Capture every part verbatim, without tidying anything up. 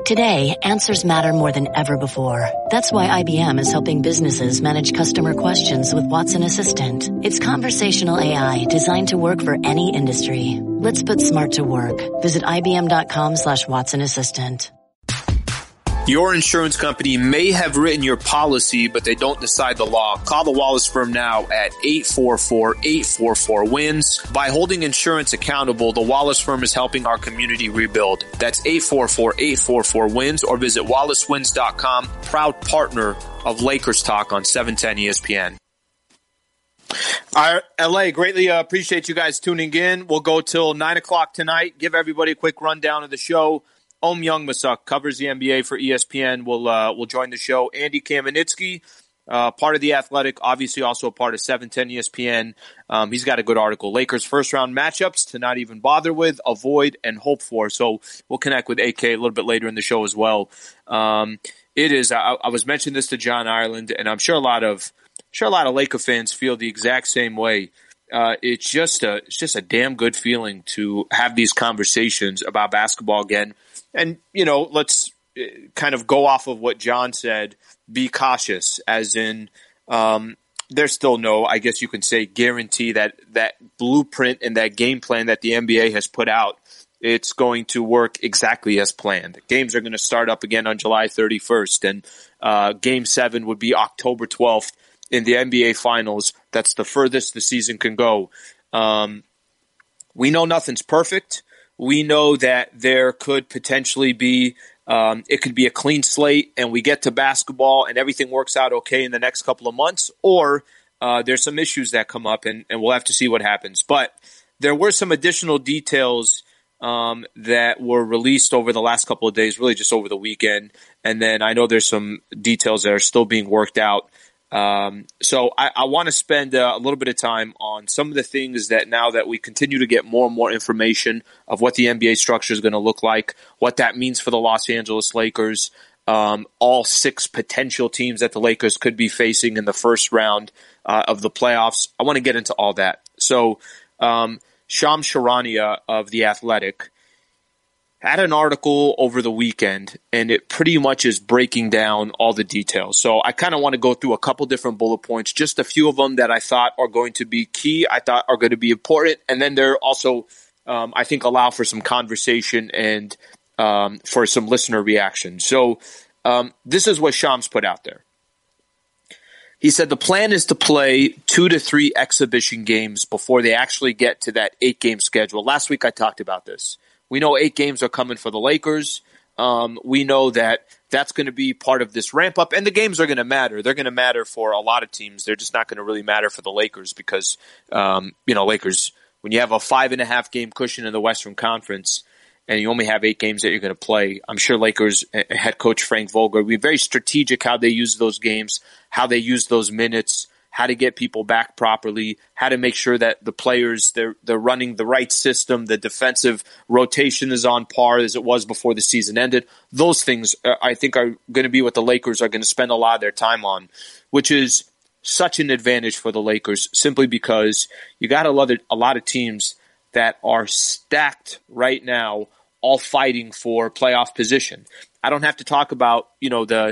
Today, answers matter more than ever before. That's why I B M is helping businesses manage customer questions with Watson Assistant. It's conversational A I designed to work for any industry. Let's put smart to work. Visit ibm.com slash Watson Assistant. Your insurance company may have written your policy, but they don't decide the law. Call the Wallace Firm now at eight four four, eight four four, W I N S. By holding insurance accountable, the Wallace Firm is helping our community rebuild. That's eight four four, eight four four, W I N S or visit wallace wins dot com. Proud partner of Lakers Talk on seven ten E S P N. All right, L A, greatly uh, appreciate you guys tuning in. We'll go till nine o'clock tonight. Give everybody a quick rundown of the show. Om Youngmasuk covers the N B A for E S P N. Will uh, will join the show. Andy Kamenitsky, uh, part of The Athletic, obviously also a part of seven ten E S P N. Um, he's got a good article. Lakers first-round matchups to not even bother with, avoid, and hope for. So we'll connect with A K a little bit later in the show as well. Um, it is. I, I was mentioning this to John Ireland, and I'm sure a lot of sure a lot of Laker fans feel the exact same way. Uh, it's just a it's just a damn good feeling to have these conversations about basketball again. And, you know, let's kind of go off of what John said, be cautious, as in um, there's still no, I guess you can say, guarantee that that blueprint and that game plan that the N B A has put out, it's going to work exactly as planned. Games are going to start up again on July thirty-first, and uh, Game seven would be October twelfth in the N B A Finals. That's the furthest the season can go. Um, we know nothing's perfect. We know that there could potentially be, um, it could be a clean slate and we get to basketball and everything works out okay in the next couple of months, or uh, there's some issues that come up and, and we'll have to see what happens. But there were some additional details um, that were released over the last couple of days, really just over the weekend. And then I know there's some details that are still being worked out. Um, so I, I want to spend uh, a little bit of time on some of the things that now that we continue to get more and more information of what the N B A structure is going to look like, what that means for the Los Angeles Lakers, um, all six potential teams that the Lakers could be facing in the first round uh, of the playoffs. I want to get into all that. So um, Shams Charania of The Athletic had an article over the weekend, and it pretty much is breaking down all the details. So I kind of want to go through a couple different bullet points, just a few of them that I thought are going to be key, I thought are going to be important, and then they're also, um, I think, allow for some conversation and um, for some listener reaction. So um, this is what Shams put out there. He said the plan is to play two to three exhibition games before they actually get to that eight-game schedule. Last week I talked about this. We know eight games are coming for the Lakers. Um, we know that that's going to be part of this ramp up, and the games are going to matter. They're going to matter for a lot of teams. They're just not going to really matter for the Lakers because, um, you know, Lakers, when you have a five and a half game cushion in the Western Conference and you only have eight games that you're going to play, I'm sure Lakers head coach Frank Vogel will be very strategic how they use those games, how they use those minutes, how to get people back properly, how to make sure that the players, they're they're running the right system, the defensive rotation is on par as it was before the season ended. Those things, uh, I think, are going to be what the Lakers are going to spend a lot of their time on, which is such an advantage for the Lakers simply because you got a lot of, a lot of teams that are stacked right now, all fighting for playoff position. I don't have to talk about, you know, the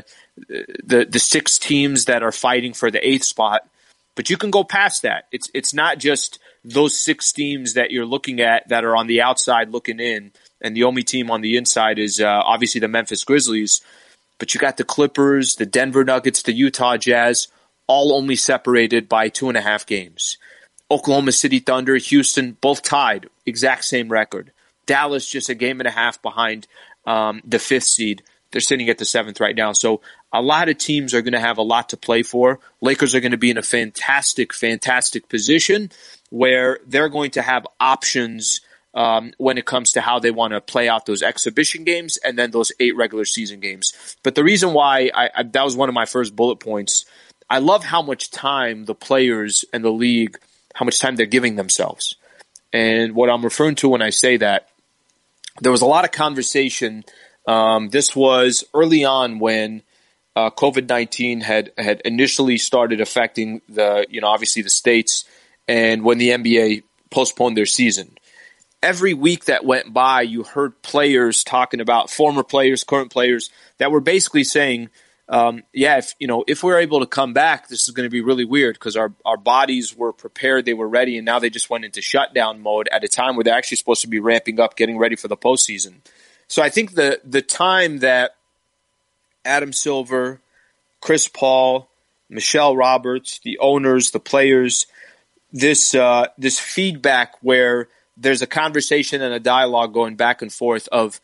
the the six teams that are fighting for the eighth spot, but you can go past that. It's it's not just those six teams that you're looking at that are on the outside looking in, and the only team on the inside is uh, obviously the Memphis Grizzlies. But you got the Clippers, the Denver Nuggets, the Utah Jazz, all only separated by two and a half games. Oklahoma City Thunder, Houston, both tied, exact same record. Dallas just a game and a half behind um, the fifth seed. They're sitting at the seventh right now. So a lot of teams are going to have a lot to play for. Lakers are going to be in a fantastic, fantastic position where they're going to have options um, when it comes to how they want to play out those exhibition games and then those eight regular season games. But the reason why I, I, that was one of my first bullet points, I love how much time the players and the league, how much time they're giving themselves. And what I'm referring to when I say that, there was a lot of conversation. Um, this was early on when uh, COVID nineteen had, had initially started affecting the, you know, obviously the states, and when the N B A postponed their season. every week that went by, you heard players talking about, former players, current players, that were basically saying, um, yeah, if you know, if we're able to come back, this is going to be really weird because our, our bodies were prepared, they were ready, and now they just went into shutdown mode at a time where they're actually supposed to be ramping up, getting ready for the postseason. So I think the the time that Adam Silver, Chris Paul, Michelle Roberts, the owners, the players, this uh, this feedback where there's a conversation and a dialogue going back and forth of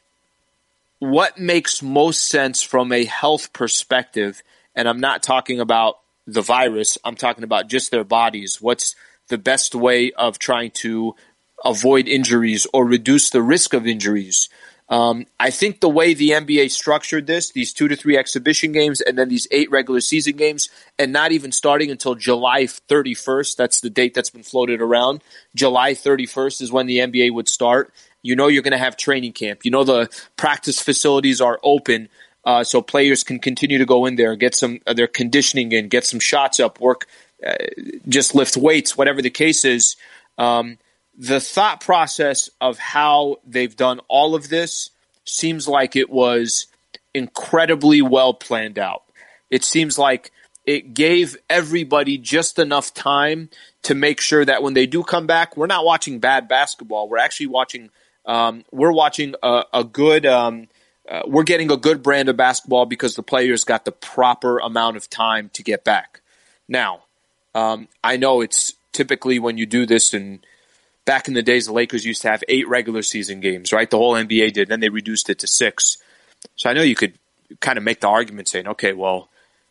what makes most sense from a health perspective. And I'm not talking about the virus. I'm talking about just their bodies. What's the best way of trying to avoid injuries or reduce the risk of injuries? Um, I think the way the N B A structured this, these two to three exhibition games and then these eight regular season games, and not even starting until July thirty-first, that's the date that's been floated around. July thirty-first is when the N B A would start. You know you're going to have training camp. You know the practice facilities are open, uh, so players can continue to go in there, get some uh, their conditioning in, get some shots up, work, uh, just lift weights, whatever the case is. Um, The thought process of how they've done all of this seems like it was incredibly well planned out. It seems like it gave everybody just enough time to make sure that when they do come back, we're not watching bad basketball. We're actually watching, um, we're watching a, a good, um, uh, we're getting a good brand of basketball because the players got the proper amount of time to get back. Now, um, I know it's typically when you do this and back in the days, the Lakers used to have eight regular season games, right? The whole N B A did. Then they reduced it to six. So I know you could kind of make the argument saying, okay, well,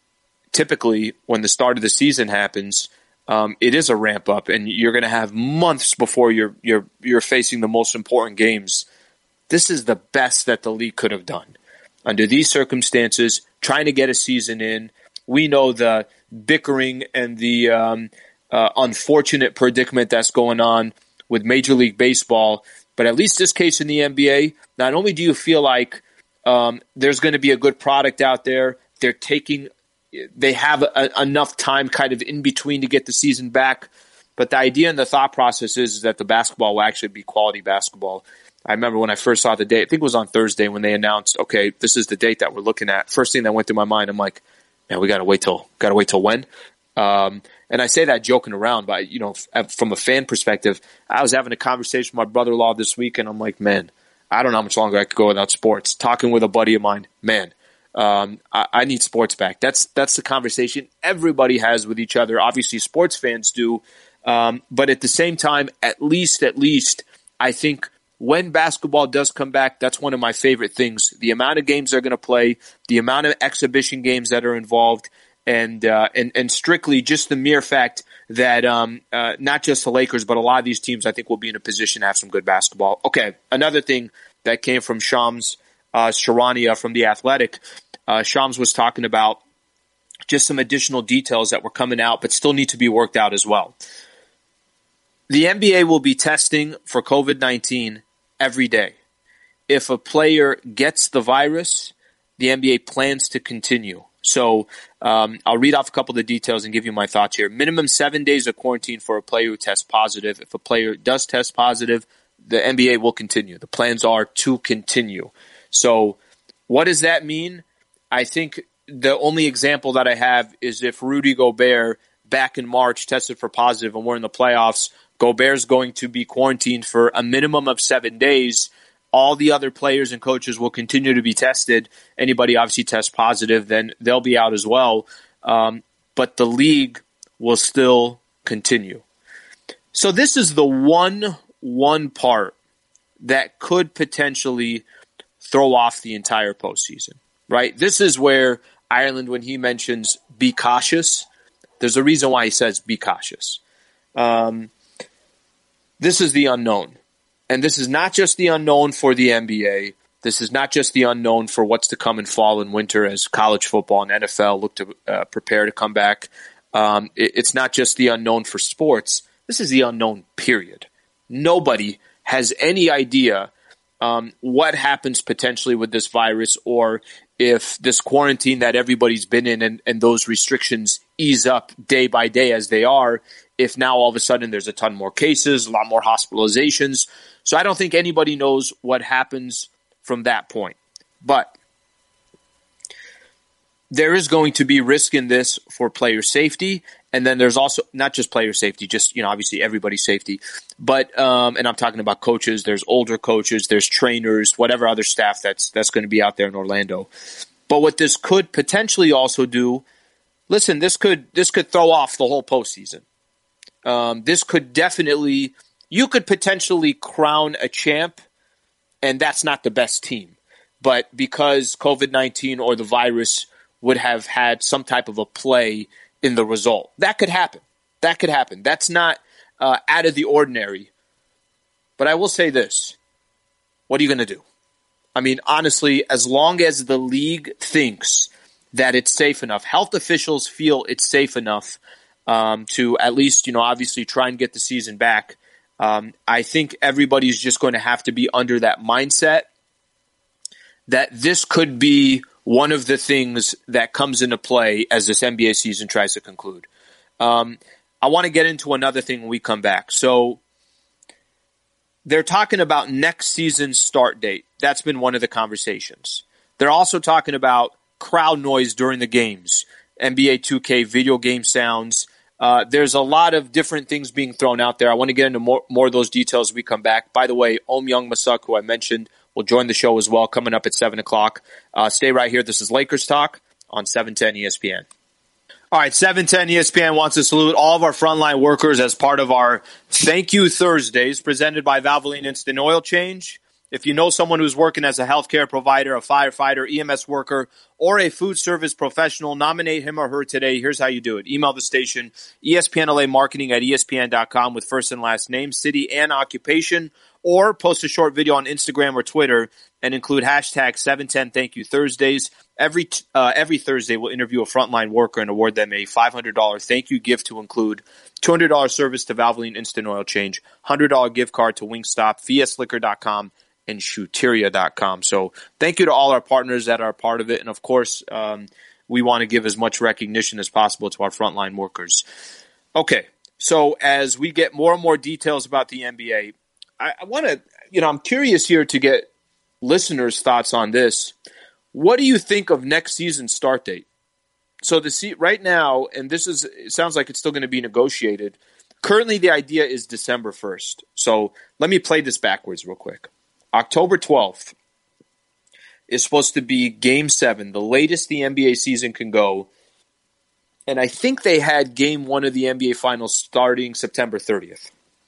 typically when the start of the season happens, um, it is a ramp up, and you're going to have months before you're you're you're facing the most important games. This is the best that the league could have done under these circumstances. Trying to get a season in, we know the bickering and the um, uh, unfortunate predicament that's going on with Major League Baseball, but at least this case in the N B A, not only do you feel like um, there's going to be a good product out there, they're taking, they have a, enough time kind of in between to get the season back, but the idea and the thought process is, is that the basketball will actually be quality basketball. I remember when I first saw the date, I think it was on Thursday when they announced, okay, this is the date that we're looking at. First thing that went through my mind, I'm like, man, we got to wait till, got to wait till when? Um, and I say that joking around, but you know, from a fan perspective, I was having a conversation with my brother-in-law this week, and I'm like, man, I don't know how much longer I could go without sports. Talking with a buddy of mine, man, um, I, I need sports back. That's that's the conversation everybody has with each other. Obviously, sports fans do, um, but at the same time, at least, at least, I think when basketball does come back, that's one of my favorite things. The amount of games they're going to play, the amount of exhibition games that are involved. And, uh, and and strictly just the mere fact that um, uh, not just the Lakers, but a lot of these teams, I think, will be in a position to have some good basketball. Okay, another thing that came from Shams uh, Charania from The Athletic, uh, Shams was talking about just some additional details that were coming out, but still need to be worked out as well. The N B A will be testing for covid nineteen every day. If a player gets the virus, the N B A plans to continue. So um, I'll read off a couple of the details and give you my thoughts here. Minimum seven days of quarantine for a player who tests positive. If a player does test positive, the N B A will continue. The plans are to continue. So what does that mean? I think the only example that I have is if Rudy Gobert back in March tested for positive and we're in the playoffs, Gobert's going to be quarantined for a minimum of seven days. All the other players and coaches will continue to be tested. Anybody obviously tests positive, then they'll be out as well. Um, but the league will still continue. So this is the one, one part that could potentially throw off the entire postseason, right? This is where Ireland, when he mentions be cautious, there's a reason why he says be cautious. Um, this is the unknown. And this is not just the unknown for the N B A. This is not just the unknown for what's to come in fall and winter as college football and N F L look to uh, prepare to come back. Um, it, it's not just the unknown for sports. This is the unknown, period. Nobody has any idea um, what happens potentially with this virus, or if this quarantine that everybody's been in and, and those restrictions ease up day by day as they are, if now all of a sudden there's a ton more cases, a lot more hospitalizations. So I don't think anybody knows what happens from that point. But there is going to be risk in this for player safety. And then there's also not just player safety, just, you know, obviously everybody's safety. But, um, and I'm talking about coaches, there's older coaches, there's trainers, whatever other staff that's, that's going to be out there in Orlando. But what this could potentially also do, listen, this could, this could throw off the whole postseason. Um, this could definitely, you could potentially crown a champ, and that's not the best team. But because COVID nineteen or the virus would have had some type of a play in the result, that could happen. That could happen. That's not uh, out of the ordinary. But I will say this. What are you going to do? I mean, honestly, as long as the league thinks that it's safe enough, health officials feel it's safe enough um, to at least, you know, obviously try and get the season back, um, I think everybody's just going to have to be under that mindset that this could be one of the things that comes into play as this N B A season tries to conclude. Um, I want to get into another thing when we come back. So they're talking about next season's start date. That's been one of the conversations. They're also talking about crowd noise during the games, N B A two K, video game sounds. Uh, there's a lot of different things being thrown out there. I want to get into more, more of those details as we come back. By the way, Om Young Masuk, who I mentioned, will join the show as well, coming up at seven o'clock. Uh, stay right here. This is Lakers Talk on seven ten E S P N. All right, seven ten E S P N wants to salute all of our frontline workers as part of our Thank You Thursdays presented by Valvoline Instant Oil Change. If you know someone who's working as a healthcare provider, a firefighter, E M S worker, or a food service professional, nominate him or her today. Here's how you do it. Email the station, E S P N L A marketing at E S P N dot com with first and last name, city, and occupation, or post a short video on Instagram or Twitter and include hashtag seven ten Thank You Thursdays. Every uh, every Thursday, we'll interview a frontline worker and award them a five hundred dollars thank you gift to include two hundred dollars service to Valvoline Instant Oil Change, one hundred dollars gift card to Wingstop, V S liquor dot com, and Shooteria dot com. So thank you to all our partners that are part of it. And, of course, um, we want to give as much recognition as possible to our frontline workers. Okay, so as we get more and more details about the N B A, I, I want to, you know, I'm curious here to get listeners' thoughts on this. What do you think of next season's start date? So the se- right now, and this is, it sounds like it's still going to be negotiated. Currently, the idea is December first. So let me play this backwards real quick. October twelfth is supposed to be Game seven, the latest the N B A season can go. And I think they had Game one of the N B A Finals starting September thirtieth.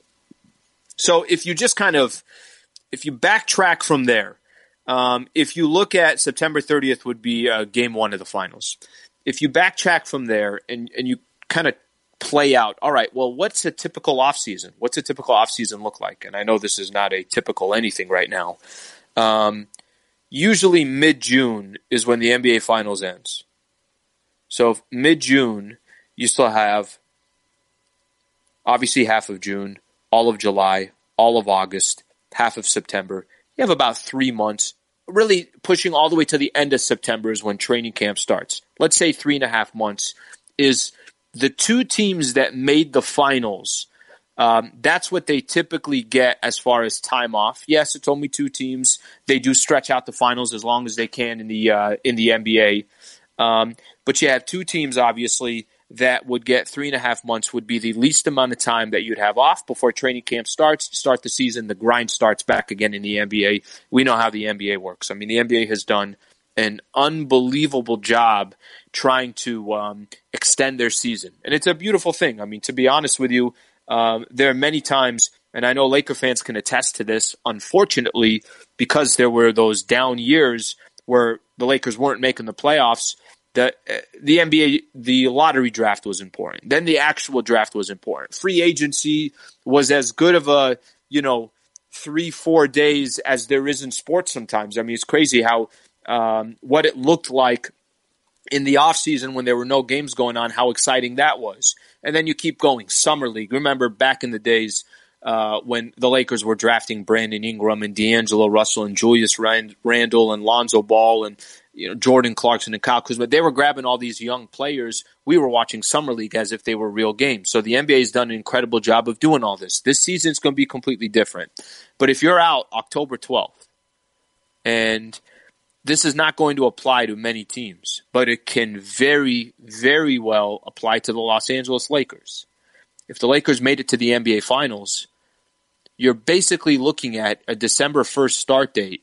So if you just kind of, if you backtrack from there, um, if you look at September thirtieth would be uh, Game one of the Finals. If you backtrack from there and, and you kind of play out, all right, well, what's a typical offseason? What's a typical offseason look like? And I know this is not a typical anything right now. Um, usually mid-June is when the N B A Finals ends. So mid-June, you still have obviously half of June, all of July, all of August, half of September. You have about three months. Really pushing all the way to the end of September is when training camp starts. Let's say three and a half months is the two teams that made the finals. Um, that's what they typically get as far as time off. Yes, it's only two teams. They do stretch out the finals as long as they can in the uh, in the N B A. Um, but you have two teams, obviously, that would get three and a half months would be the least amount of time that you'd have off before training camp starts. Start the season, the grind starts back again in the N B A. We know how the N B A works. I mean, the N B A has done an unbelievable job trying to um, extend their season. And it's a beautiful thing. I mean, to be honest with you, um, there are many times, and I know Laker fans can attest to this, unfortunately, because there were those down years where the Lakers weren't making the playoffs, the, the N B A, the lottery draft was important. Then the actual draft was important. Free agency was as good of a, you know, three, four days as there is in sports sometimes. I mean, it's crazy how um, what it looked like in the offseason when there were no games going on, how exciting that was. And then you keep going. Summer League. Remember back in the days, uh, when the Lakers were drafting Brandon Ingram and D'Angelo Russell and Julius Randle and Lonzo Ball and you know Jordan Clarkson and Kyle Kuzma. They were grabbing all these young players. We were watching Summer League as if they were real games. So the N B A has done an incredible job of doing all this. This season is going to be completely different. But if you're out October twelfth, and this is not going to apply to many teams, but it can very, very well apply to the Los Angeles Lakers. If the Lakers made it to the N B A Finals, you're basically looking at a December first start date.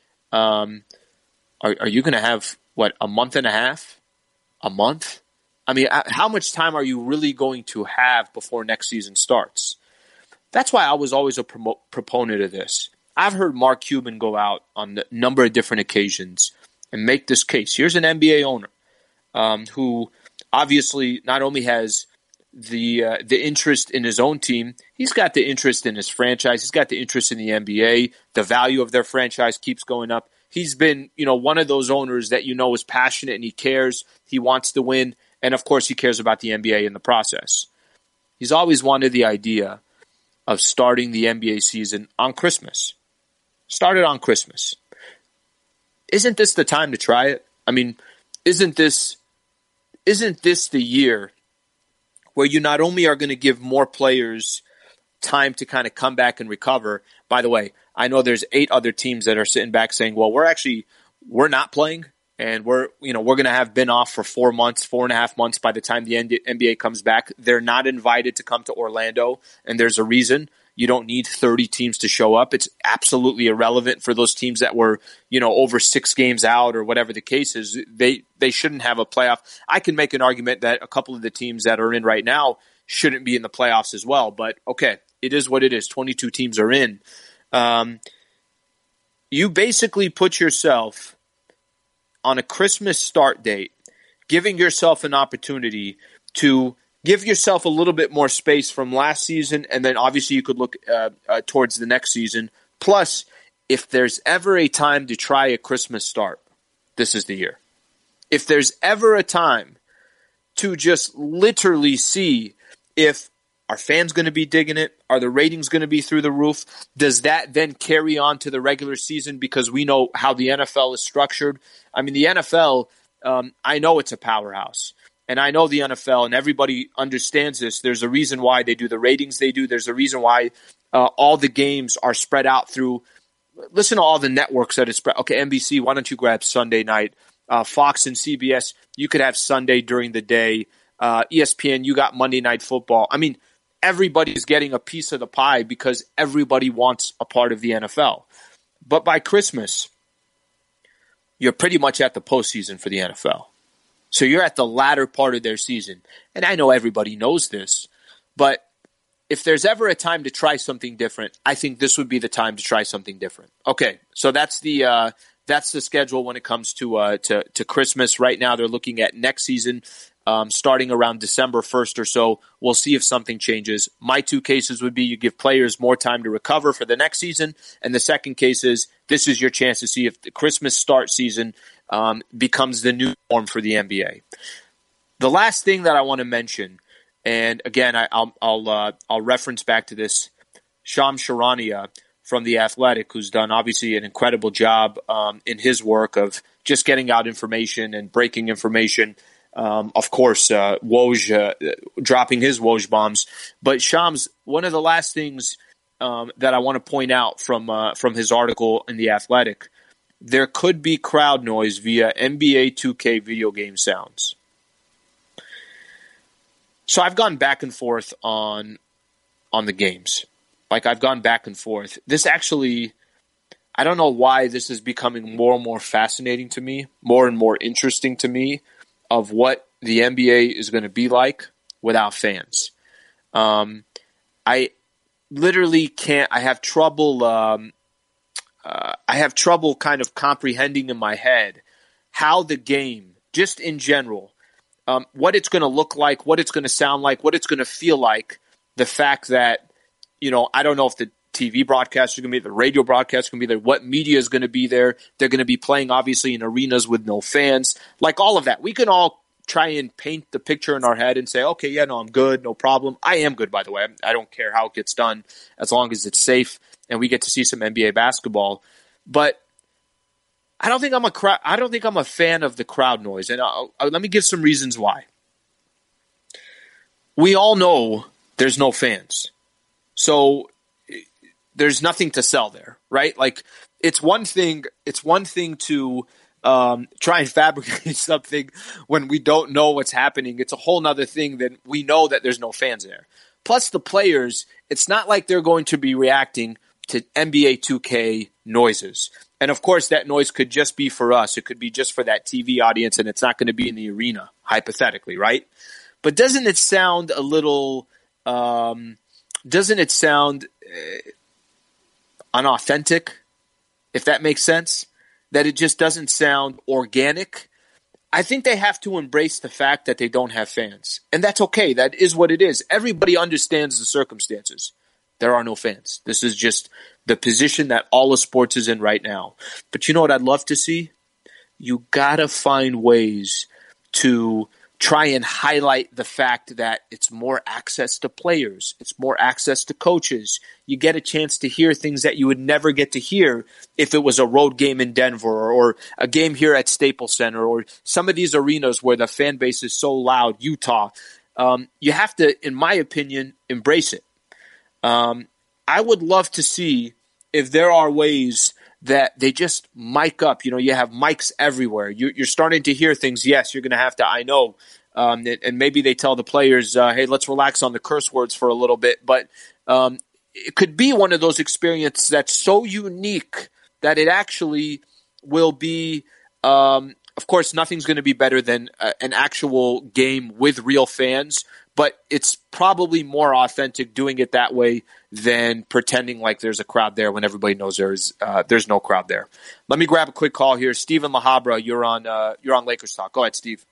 Um, are, are you going to have, what, a month and a half? A month? I mean, how much time are you really going to have before next season starts? That's why I was always a promo- proponent of this. I've heard Mark Cuban go out on a number of different occasions and make this case. Here's an N B A owner um, who obviously not only has the uh, the interest in his own team, he's got the interest in his franchise. He's got the interest in the N B A. The value of their franchise keeps going up. He's been, you know, one of those owners that you know is passionate and he cares. He wants to win. And, of course, he cares about the N B A in the process. He's always wanted the idea of starting the N B A season on Christmas. Start it on Christmas. Isn't this the time to try it? I mean, isn't this isn't this the year where you not only are going to give more players time to kind of come back and recover? By the way, I know there's eight other teams that are sitting back saying, well, we're actually, we're not playing and we're, you know, we're going to have been off for four months, four and a half months by the time the N B A comes back. They're not invited to come to Orlando, and there's a reason. You don't need thirty teams to show up. It's absolutely irrelevant for those teams that were, you know, over six games out or whatever the case is. They they shouldn't have a playoff. I can make an argument that a couple of the teams that are in right now shouldn't be in the playoffs as well. But okay, it is what it is. twenty-two teams are in. Um, you basically put yourself on a Christmas start date, giving yourself an opportunity to give yourself a little bit more space from last season, and then obviously you could look uh, uh, towards the next season. Plus, if there's ever a time to try a Christmas start, this is the year. If there's ever a time to just literally see if are fans going to be digging it, are the ratings going to be through the roof, does that then carry on to the regular season because we know how the N F L is structured? I mean, the N F L, um, I know it's a powerhouse. And I know the N F L, and everybody understands this. There's a reason why they do the ratings they do. There's a reason why uh, all the games are spread out through. Listen to all the networks that it's spread. Okay, N B C, why don't you grab Sunday night? Uh, Fox and C B S, you could have Sunday during the day. Uh, E S P N, you got Monday Night Football. I mean, everybody's getting a piece of the pie because everybody wants a part of the N F L. But by Christmas, you're pretty much at the postseason for the N F L. So you're at the latter part of their season. And I know everybody knows this, but if there's ever a time to try something different, I think this would be the time to try something different. Okay, so that's the uh, that's the schedule when it comes to uh, to to Christmas. Right now they're looking at next season um, starting around December first or so. We'll see if something changes. My two cases would be you give players more time to recover for the next season, and the second case is this is your chance to see if the Christmas start season Um, becomes the new norm for the N B A. The last thing that I want to mention, and again, I, I'll I'll, uh, I'll reference back to this, Shams Charania from The Athletic, who's done obviously an incredible job um, in his work of just getting out information and breaking information. Um, of course, uh, Woj uh, dropping his Woj bombs. But Shams, one of the last things um, that I want to point out from uh, from his article in The Athletic, there could be crowd noise via N B A two K video game sounds. So I've gone back and forth on on the games. Like, I've gone back and forth. This actually, I don't know why this is becoming more and more fascinating to me, more and more interesting to me of what the N B A is going to be like without fans. Um, I literally can't, I have trouble... Um, Uh, I have trouble kind of comprehending in my head how the game, just in general, um, what it's going to look like, what it's going to sound like, what it's going to feel like. The fact that, you know, I don't know if the T V broadcasts are going to be there, the radio broadcasts are going to be there, what media is going to be there. They're going to be playing, obviously, in arenas with no fans. Like all of that. We can all try and paint the picture in our head and say, okay, yeah, no, I'm good, no problem. I am good, by the way. I don't care how it gets done as long as it's safe and we get to see some N B A basketball. But I don't think I'm a crowd. I don't think I'm a fan of the crowd noise, and I'll, I'll, let me give some reasons why. We all know there's no fans, so there's nothing to sell there, right? Like it's one thing. It's one thing to um, try and fabricate something when we don't know what's happening. It's a whole nother thing that we know that there's no fans there. Plus, the players. It's not like they're going to be reacting to N B A two K noises. And of course, that noise could just be for us. It could be just for that T V audience, and it's not going to be in the arena, hypothetically, right? But doesn't it sound a little, um, doesn't it sound uh, unauthentic, if that makes sense? That it just doesn't sound organic? I think they have to embrace the fact that they don't have fans. And that's okay. That is what it is. Everybody understands the circumstances. There are no fans. This is just the position that all of sports is in right now. But you know what I'd love to see? You gotta find ways to try and highlight the fact that it's more access to players. It's more access to coaches. You get a chance to hear things that you would never get to hear if it was a road game in Denver or, or a game here at Staples Center or some of these arenas where the fan base is so loud, Utah. Um, you have to, in my opinion, embrace it. Um, I would love to see if there are ways that they just mic up. You know, you have mics everywhere. You, you're starting to hear things. Yes, you're going to have to, I know. Um, and maybe they tell the players, uh, hey, let's relax on the curse words for a little bit. But um, it could be one of those experiences that's so unique that it actually will be, um, of course, nothing's going to be better than uh, an actual game with real fans. But it's probably more authentic doing it that way than pretending like there's a crowd there when everybody knows there's uh, there's no crowd there. Let me grab a quick call here. Stephen LaHabra, you're on uh, you're on Lakers Talk. Go ahead, Steve.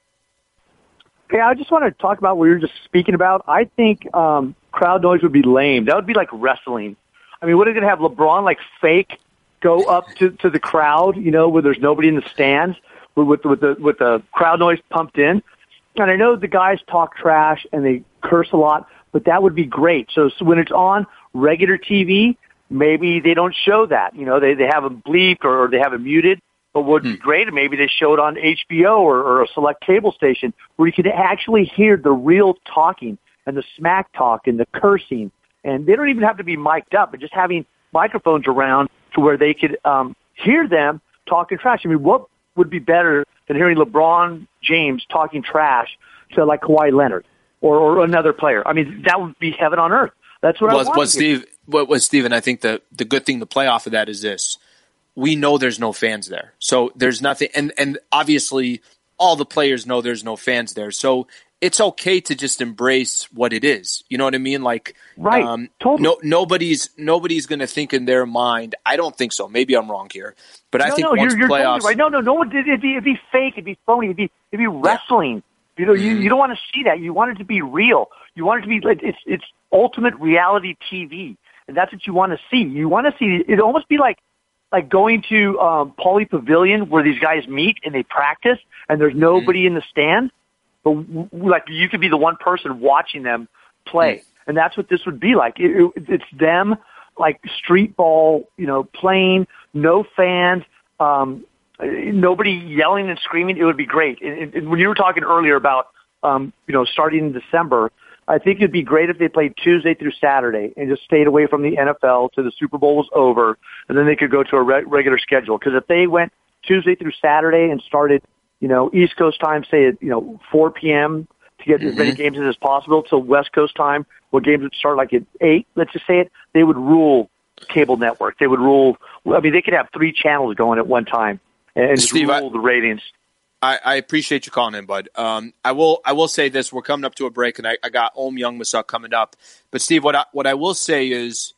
Hey, I just want to talk about what you were just speaking about. I think um, crowd noise would be lame. That would be like wrestling. I mean, what are they going to have LeBron like fake go up to, to the crowd? You know, where there's nobody in the stands with with, with the with the crowd noise pumped in. And I know the guys talk trash and they curse a lot, but that would be great. So, so when it's on regular T V, maybe they don't show that. You know, they, they have them bleeped or, or they have it muted. But what would be great, maybe they show it on H B O or, or a select cable station where you could actually hear the real talking and the smack talk and the cursing. And they don't even have to be mic'd up, but just having microphones around to where they could um, hear them talking trash. I mean, what would be better than hearing LeBron James talking trash to like Kawhi Leonard or, or another player? I mean, that would be heaven on earth. That's what well, I want. Well, Steve, what was Steven, I think the, the good thing to play off of that is this. We know there's no fans there. So there's nothing. And, and obviously all the players know there's no fans there. So it's okay to just embrace what it is. You know what I mean? Like, right. Um, totally. no, nobody's, nobody's going to think in their mind. I don't think so. Maybe I'm wrong here, but I no, think no, once you're, you're playoffs, totally right. No, no, no one did. It'd be, it'd be fake. It'd be phony. It'd be, it'd be wrestling. Yeah. You know, you, you don't want to see that. You want it to be real. You want it to be like, it's, it's ultimate reality T V. And that's what you want to see. You want to see it almost be like, like going to um, Pauley Pavilion where these guys meet and they practice and there's nobody mm-hmm. in the stand. But w- like you could be the one person watching them play. Mm-hmm. And that's what this would be like. It, it, it's them like street ball, you know, playing, no fans, um, nobody yelling and screaming. It would be great. And, and when you were talking earlier about, um, you know, starting in December, I think it'd be great if they played Tuesday through Saturday and just stayed away from the N F L till the Super Bowl was over, and then they could go to a re- regular schedule. Because if they went Tuesday through Saturday and started, you know, East Coast time, say at, you know, four p.m. to get mm-hmm. as many games in as possible, till West Coast time, where games would start like at eight, let's just say it, they would rule cable network. They would rule, I mean, they could have three channels going at one time and just Steve, rule I- the ratings. I, I appreciate you calling in, bud. Um, I will I will say this. We're coming up to a break, and I, I got Om Youngmisuk coming up. But, Steve, what I, what I will say is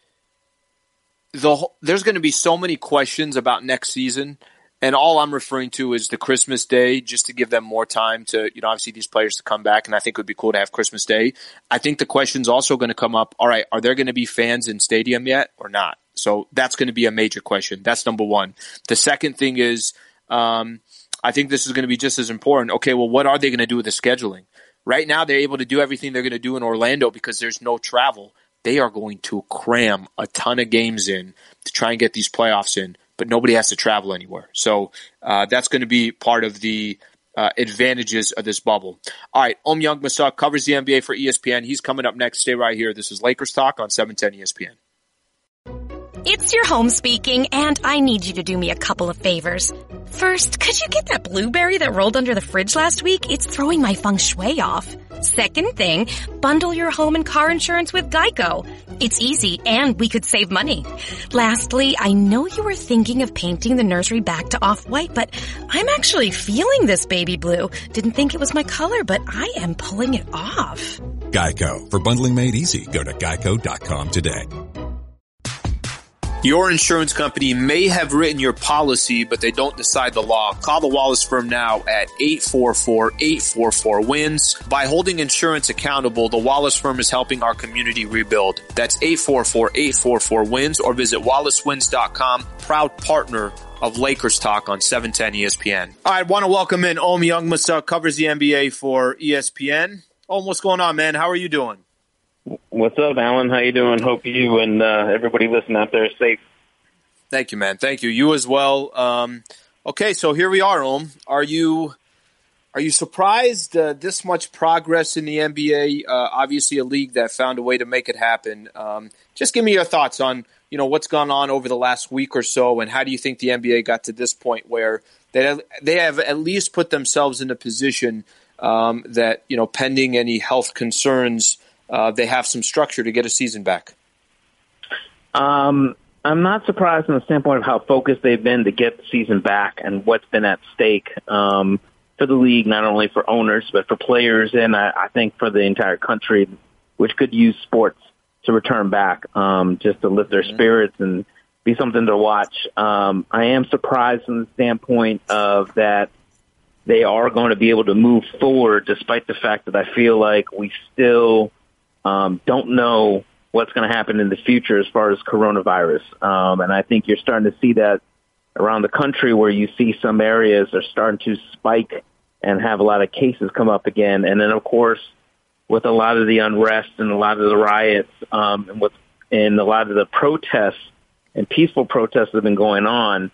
the whole, there's going to be so many questions about next season, and all I'm referring to is the Christmas Day, just to give them more time to, you know, obviously these players to come back, and I think it would be cool to have Christmas Day. I think the question's also going to come up, all right, are there going to be fans in stadium yet or not? So that's going to be a major question. That's number one. The second thing is – um, I think this is going to be just as important. Okay, well, what are they going to do with the scheduling? Right now, they're able to do everything they're going to do in Orlando because there's no travel. They are going to cram a ton of games in to try and get these playoffs in, but nobody has to travel anywhere. So uh, that's going to be part of the uh, advantages of this bubble. All right, Om Youngmisuk covers the N B A for E S P N. He's coming up next. Stay right here. This is Lakers Talk on seven ten E S P N. It's your home speaking, and I need you to do me a couple of favors. First, could you get that blueberry that rolled under the fridge last week? It's throwing my feng shui off. Second thing, bundle your home and car insurance with Geico. It's easy, and we could save money. Lastly, I know you were thinking of painting the nursery back to off-white, but I'm actually feeling this baby blue. Didn't think it was my color, but I am pulling it off. Geico. For bundling made easy, go to geico dot com today. Your insurance company may have written your policy, but they don't decide the law. Call the Wallace Firm now at eight four four, eight four four, wins. By holding insurance accountable, the Wallace Firm is helping our community rebuild. That's eight four four, eight four four, wins or visit wallace wins dot com. Proud partner of Lakers Talk on seven ten E S P N. All right, I want to welcome in Om Youngmisuk, covers the N B A for E S P N. Om, what's going on, man? How are you doing? What's up, Alan? How you doing? Hope you and uh, everybody listening out there is safe. Thank you, man. Thank you. You as well. Um, okay, so here we are, Om. Are you are you surprised uh, this much progress in the N B A? Uh, obviously, a league that found a way to make it happen. Um, just give me your thoughts on you know what's gone on over the last week or so, and how do you think the N B A got to this point where they have, they have at least put themselves in a position um, that you know, pending any health concerns, Uh, they have some structure to get a season back? Um, I'm not surprised from the standpoint of how focused they've been to get the season back and what's been at stake um, for the league, not only for owners, but for players and I, I think for the entire country, which could use sports to return back um, just to lift their mm-hmm. spirits and be something to watch. Um, I am surprised from the standpoint of that they are going to be able to move forward despite the fact that I feel like we still Um, don't know what's going to happen in the future as far as coronavirus. Um, and I think you're starting to see that around the country where you see some areas are starting to spike and have a lot of cases come up again. And then, of course, with a lot of the unrest and a lot of the riots um, and, with, and a lot of the protests and peaceful protests that have been going on,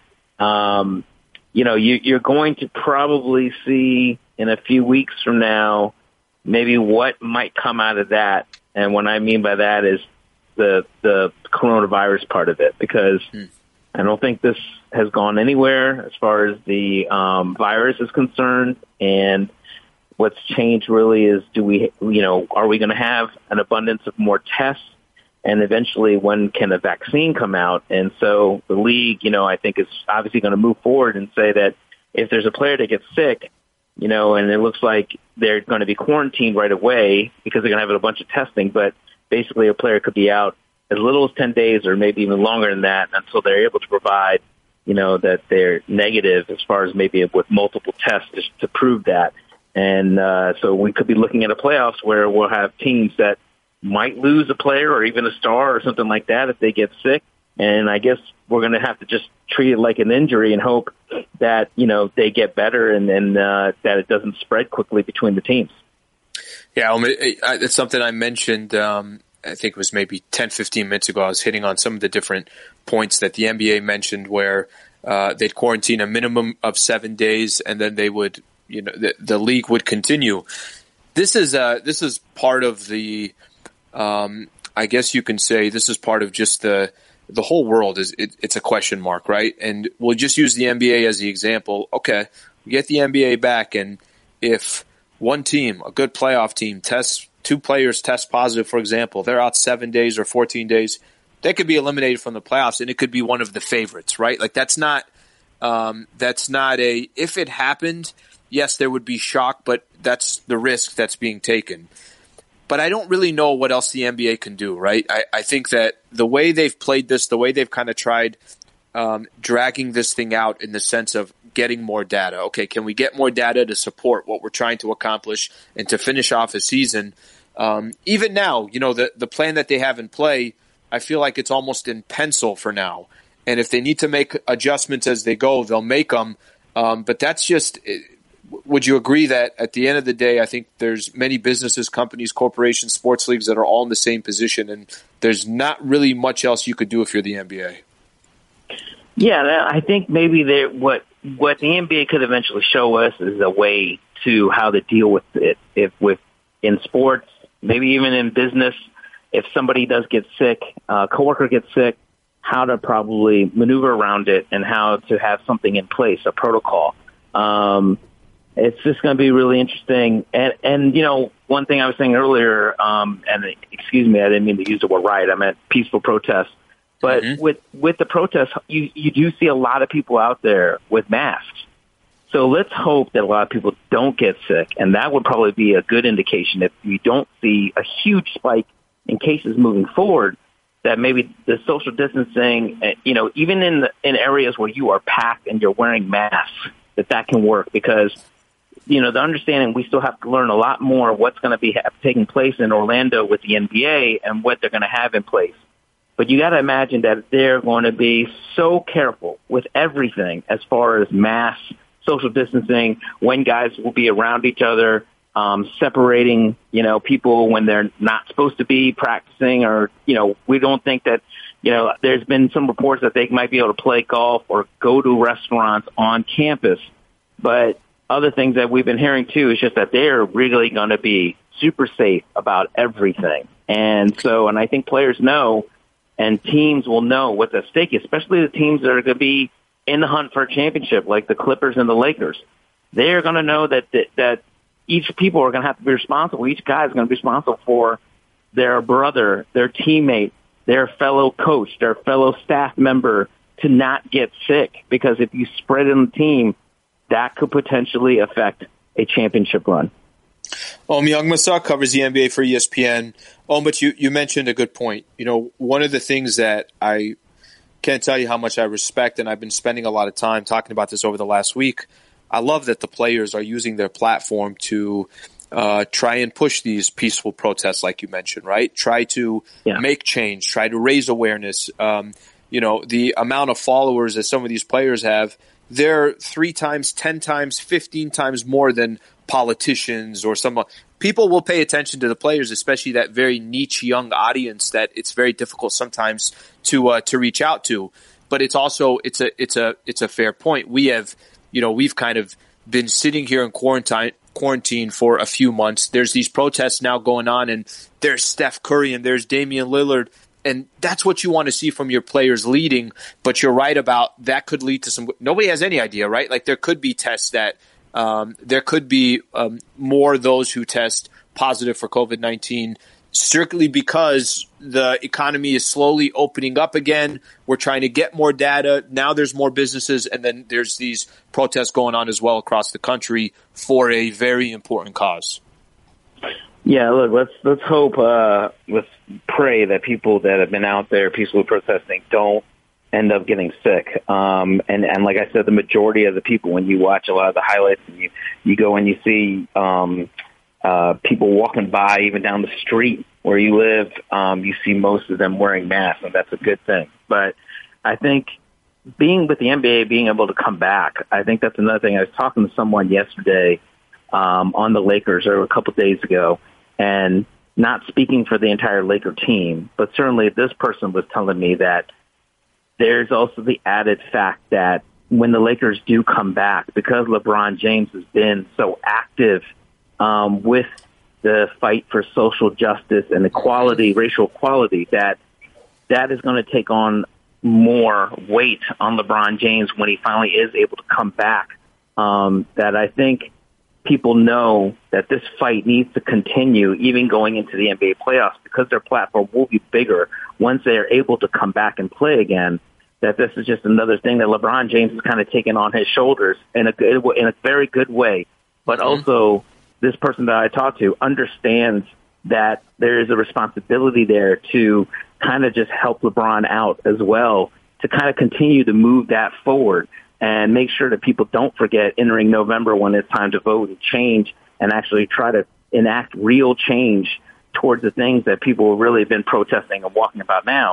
um, you know, you, you're going to probably see in a few weeks from now maybe what might come out of that. And what I mean by that is the the coronavirus part of it, because mm. I don't think this has gone anywhere as far as the um, virus is concerned. And what's changed really is, do we, you know, are we going to have an abundance of more tests? And eventually, when can a vaccine come out? And so the league, you know, I think is obviously going to move forward and say that if there's a player that gets sick, you know, and it looks like they're going to be quarantined right away because they're going to have a bunch of testing. But basically a player could be out as little as ten days or maybe even longer than that until they're able to provide, you know, that they're negative as far as maybe with multiple tests to, to prove that. And uh, so we could be looking at a playoffs where we'll have teams that might lose a player or even a star or something like that if they get sick. And I guess we're going to have to just treat it like an injury and hope that, you know, they get better and then uh, that it doesn't spread quickly between the teams. Yeah, well, it's something I mentioned, um, I think it was maybe ten, fifteen minutes ago. I was hitting on some of the different points that the N B A mentioned where uh, they'd quarantine a minimum of seven days and then they would, you know, the, the league would continue. This is, uh, this is part of the, um, I guess you can say this is part of just the, the whole world is it, it's a question mark, right? And we'll just use the N B A as the example. Okay, we get the N B A back, and if one team, a good playoff team, tests two players test positive, for example, they're out seven days or fourteen days, they could be eliminated from the playoffs, and it could be one of the favorites, right? Like that's not um, that's not a if it happened, yes, there would be shock, but that's the risk that's being taken. But I don't really know what else the N B A can do, right? I, I think that the way they've played this, the way they've kind of tried um, dragging this thing out in the sense of getting more data. Okay, can we get more data to support what we're trying to accomplish and to finish off a season? Um, even now, you know, the, the plan that they have in play, I feel like it's almost in pencil for now. And if they need to make adjustments as they go, they'll make them. Um, but that's just, would you agree that at the end of the day, I think there's many businesses, companies, corporations, sports leagues that are all in the same position, and there's not really much else you could do if you're the N B A. Yeah, I think maybe there, what what the N B A could eventually show us is a way to how to deal with it. If with in sports, maybe even in business, if somebody does get sick, a coworker gets sick, how to probably maneuver around it and how to have something in place, a protocol. Um, it's just going to be really interesting. And, and, you know, one thing I was saying earlier, um, and excuse me, I didn't mean to use the word riot. I meant peaceful protest. But mm-hmm. with, with the protests, you, you do see a lot of people out there with masks. So let's hope that a lot of people don't get sick. And that would probably be a good indication if we don't see a huge spike in cases moving forward, that maybe the social distancing, you know, even in the, in areas where you are packed and you're wearing masks, that that can work. Because, you know, the understanding we still have to learn a lot more of what's going to be ha- taking place in Orlando with the N B A and what they're going to have in place. But you got to imagine that they're going to be so careful with everything as far as masks, social distancing, when guys will be around each other, um, separating, you know, people when they're not supposed to be practicing, or, you know, we don't think that, you know, there's been some reports that they might be able to play golf or go to restaurants on campus. But other things that we've been hearing, too, is just that they're really going to be super safe about everything. And so, and I think players know, and teams will know what's at stake, especially the teams that are going to be in the hunt for a championship, like the Clippers and the Lakers. They're going to know that, that, that each people are going to have to be responsible. Each guy is going to be responsible for their brother, their teammate, their fellow coach, their fellow staff member to not get sick. Because if you spread it on the team, that could potentially affect a championship run. Om Youngmisuk covers the N B A for E S P N. Oh, but you, you mentioned a good point. You know, one of the things that I can't tell you how much I respect, and I've been spending a lot of time talking about this over the last week, I love that the players are using their platform to uh, try and push these peaceful protests, like you mentioned, right? Try to yeah. make change, try to raise awareness. Um, you know, the amount of followers that some of these players have, they're three times, ten times, fifteen times more than politicians or some people will pay attention to the players, especially that very niche young audience that it's very difficult sometimes to uh, to reach out to. But it's also it's a it's a it's a fair point. We have you know we've kind of been sitting here in quarantine quarantine for a few months. There's these protests now going on, and there's Steph Curry and there's Damian Lillard. And that's what you want to see from your players leading. But you're right about that could lead to some – nobody has any idea, right? Like there could be tests that um, – there could be um, more those who test positive for COVID nineteen strictly because the economy is slowly opening up again. We're trying to get more data. Now there's more businesses, and then there's these protests going on as well across the country for a very important cause. Yeah, look, let's let's hope, uh, let's pray that people that have been out there peacefully protesting don't end up getting sick. Um, and, and like I said, the majority of the people, when you watch a lot of the highlights and you, you go and you see um, uh, people walking by, even down the street where you live, um, you see most of them wearing masks, and that's a good thing. But I think being with the N B A, being able to come back, I think that's another thing. I was talking to someone yesterday um, on the Lakers or a couple of days ago, and not speaking for the entire Laker team, but certainly this person was telling me that there's also the added fact that when the Lakers do come back, because LeBron James has been so active um, with the fight for social justice and equality, racial equality, that that is going to take on more weight on LeBron James when he finally is able to come back. Um, that I think people know that this fight needs to continue even going into the N B A playoffs, because their platform will be bigger once they are able to come back and play again. That this is just another thing that LeBron James is kind of taking on his shoulders in a good, in a very good way. But mm-hmm. also, this person that I talked to understands that there is a responsibility there to kind of just help LeBron out as well, to kind of continue to move that forward and make sure that people don't forget entering November when it's time to vote and change and actually try to enact real change towards the things that people have really been protesting and walking about now.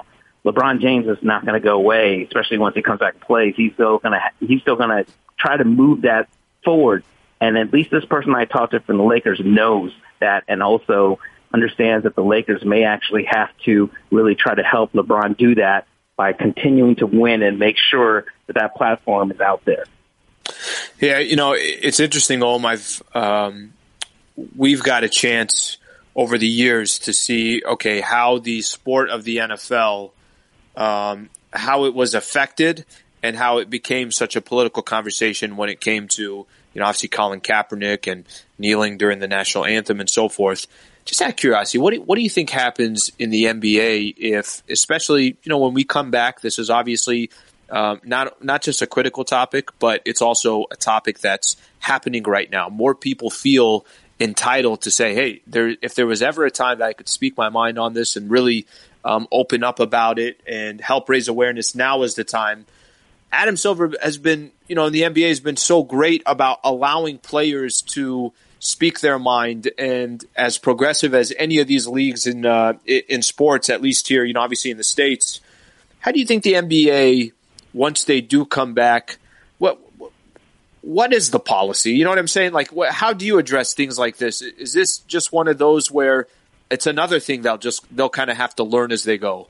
LeBron James is not going to go away, especially once he comes back and plays. He's still going to he's still going to try to move that forward. And at least this person I talked to from the Lakers knows that, and also understands that the Lakers may actually have to really try to help LeBron do that by continuing to win and make sure that that platform is out there. Yeah, you know, it's interesting, Om. I've um, we've got a chance over the years to see, okay, how the sport of the N F L, um, how it was affected and how it became such a political conversation when it came to, you know, obviously Colin Kaepernick and kneeling during the national anthem and so forth. Just out of curiosity, what do, what do you think happens in the N B A if, especially, you know, when we come back, this is obviously um, not not just a critical topic, but it's also a topic that's happening right now. More people feel entitled to say, hey, there, if there was ever a time that I could speak my mind on this and really um, open up about it and help raise awareness, now is the time. Adam Silver has been, you know, in the N B A has been so great about allowing players to speak their mind, and as progressive as any of these leagues in uh, in sports, at least here, you know, obviously in the States. How do you think the N B A, once they do come back, what what is the policy? You know what I'm saying? Like, what, how do you address things like this? Is this just one of those where it's another thing they'll just they'll kind of have to learn as they go?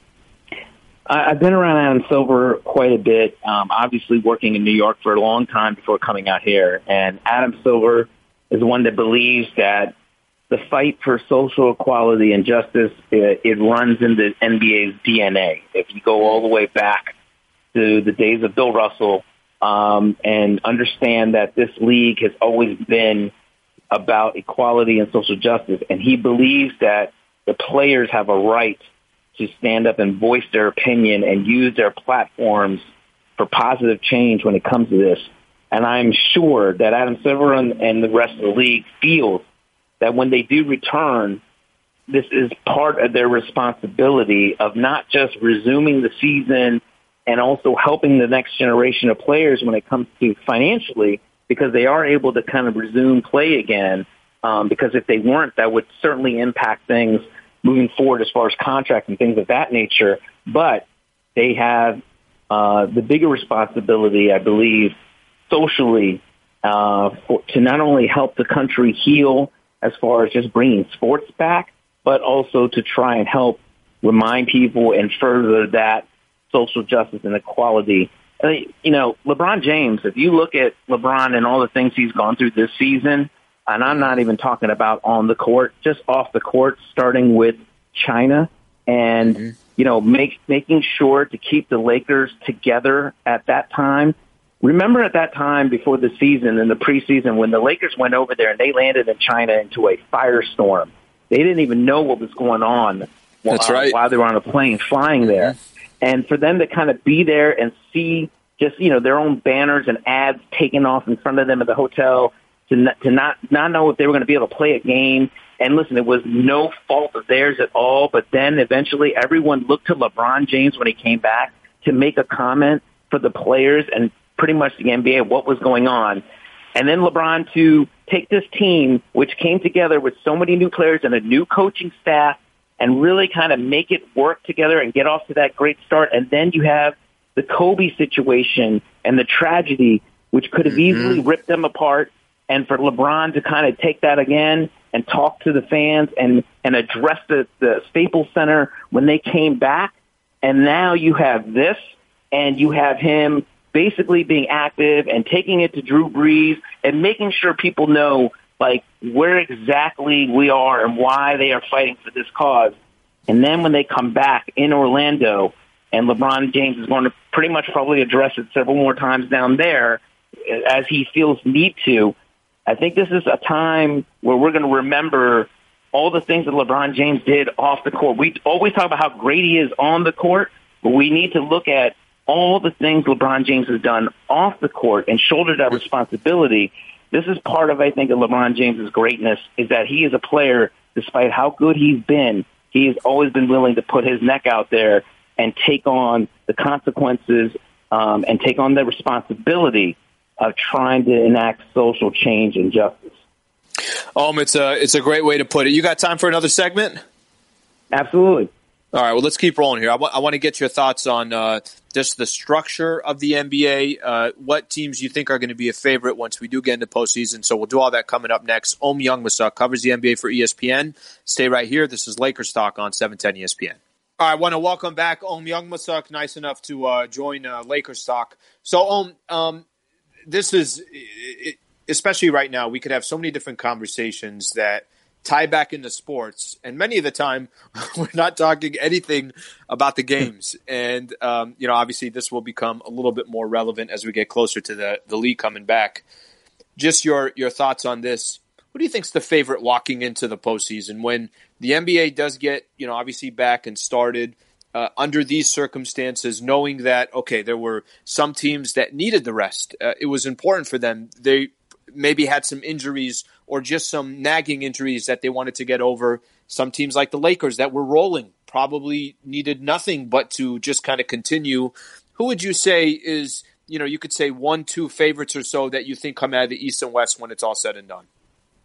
I've been around Adam Silver quite a bit, um, obviously working in New York for a long time before coming out here. And Adam Silver is one that believes that the fight for social equality and justice, it, it runs in the N B A's D N A. If you go all the way back to the days of Bill Russell, um, and understand that this league has always been about equality and social justice. And he believes that the players have a right to stand up and voice their opinion and use their platforms for positive change when it comes to this. And I'm sure that Adam Silver and, and the rest of the league feels that when they do return, this is part of their responsibility of not just resuming the season and also helping the next generation of players when it comes to financially, because they are able to kind of resume play again. Um, because if they weren't, that would certainly impact things moving forward as far as contracts and things of that nature. But they have uh, the bigger responsibility, I believe, socially, uh, for, to not only help the country heal as far as just bringing sports back, but also to try and help remind people and further that social justice and equality. Uh, you know, LeBron James, if you look at LeBron and all the things he's gone through this season, and I'm not even talking about on the court, just off the court, starting with China and, mm-hmm. you know, make, making sure to keep the Lakers together at that time. Remember at that time before the season, in the preseason, when the Lakers went over there and they landed in China into a firestorm. They didn't even know what was going on That's while, right. while they were on a plane flying there. Mm-hmm. And for them to kind of be there and see just, you know, their own banners and ads taken off in front of them at the hotel, to not, to not, not know if they were going to be able to play a game. And listen, it was no fault of theirs at all. But then eventually everyone looked to LeBron James when he came back to make a comment for the players and pretty much the N B A, what was going on. And then LeBron to take this team, which came together with so many new players and a new coaching staff, and really kind of make it work together and get off to that great start. And then you have the Kobe situation and the tragedy, which could have mm-hmm. easily ripped them apart. And for LeBron to kind of take that again and talk to the fans and, and address the, the Staples Center when they came back. And now you have this, and you have him basically being active and taking it to Drew Brees and making sure people know, like, where exactly we are and why they are fighting for this cause. And then when they come back in Orlando, and LeBron James is going to pretty much probably address it several more times down there as he feels need to, I think this is a time where we're going to remember all the things that LeBron James did off the court. We always talk about how great he is on the court, but we need to look at all the things LeBron James has done off the court and shoulder that responsibility. This is part of, I think, of LeBron James's greatness, is that he is a player, despite how good he's been, he has always been willing to put his neck out there and take on the consequences um, and take on the responsibility of trying to enact social change and justice. Um, it's a, it's a great way to put it. You got time for another segment? Absolutely. All right, well, let's keep rolling here. I, w- I want to get your thoughts on uh, just the structure of the N B A, uh, what teams you think are going to be a favorite once we do get into postseason. So we'll do all that coming up next. Om Youngmisuk covers the N B A for E S P N. Stay right here. This is Lakers Talk on seven ten E S P N. All right, I want to welcome back Om Youngmisuk, nice enough to uh, join uh, Lakers Talk. So, Om, um, this is, it, especially right now, we could have so many different conversations that tie back into sports, and many of the time we're not talking anything about the games. And, um, you know, obviously this will become a little bit more relevant as we get closer to the, the league coming back. Just your, your thoughts on this. Who do you think's the favorite walking into the postseason when the N B A does get, you know, obviously back and started uh, under these circumstances, knowing that, okay, there were some teams that needed the rest. Uh, it was important for them. They maybe had some injuries or just some nagging injuries that they wanted to get over. Some teams like the Lakers that were rolling probably needed nothing but to just kind of continue. Who would you say is, you know, you could say one, two favorites or so that you think come out of the East and West when it's all said and done?